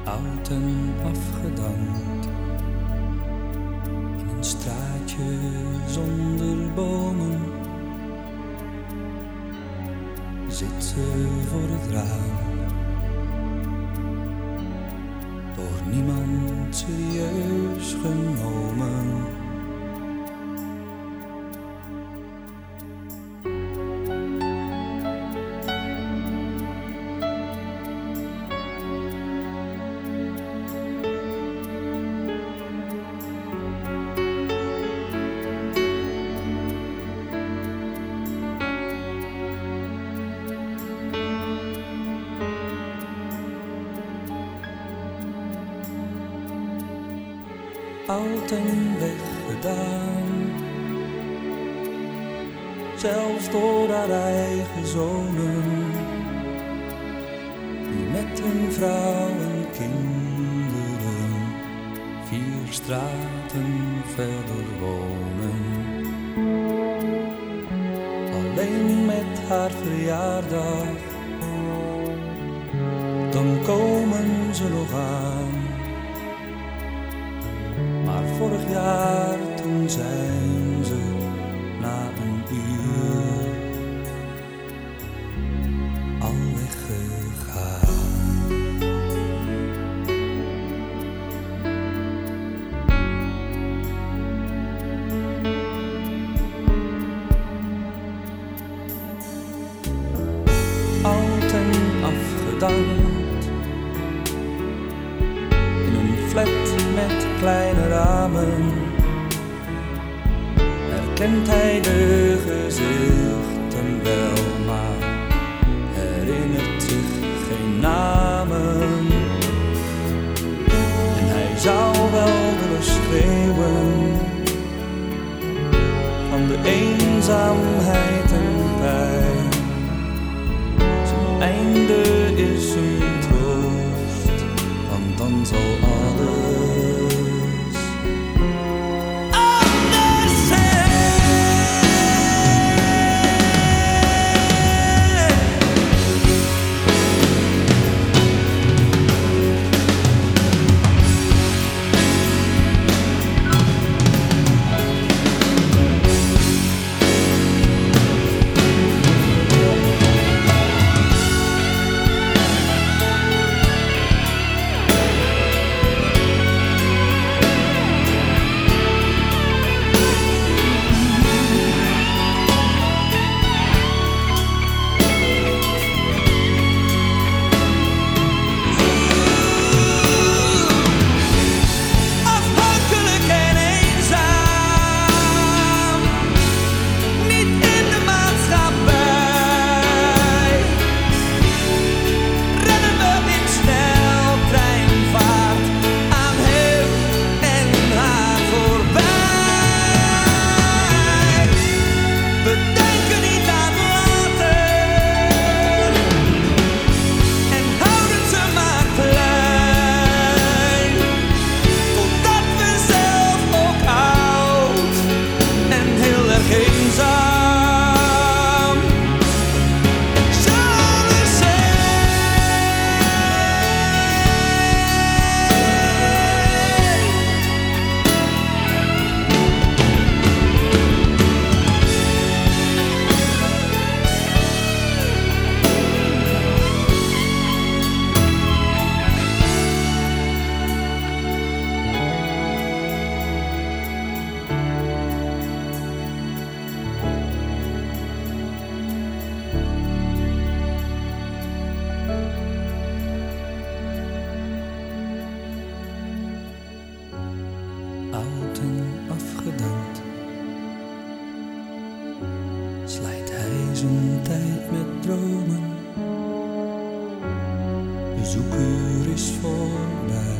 oud en afgedankt. In een straatje zonder bomen zit ze voor het raam. Door niemand serieus genomen. Oud en weggedaan, zelfs door haar eigen zonen, die met hun vrouw en kinderen 4 straten verder wonen. Alleen met haar verjaardag, dan komen ze nog aan. Maar vorig jaar toen zijn ze na een uur al weggegaan. Oud en afgedankt, in een flat met kleine ramen, herkent hij de gezichten wel, maar herinnert zich geen namen. En hij zou wel willen schreeuwen van de eenzaamheid en pijn. Zijn einde is een troost, want dan zal alles anders zijn. Oud en afgedankt, slijt hij zijn tijd met dromen. Bezoekuur is voorbij.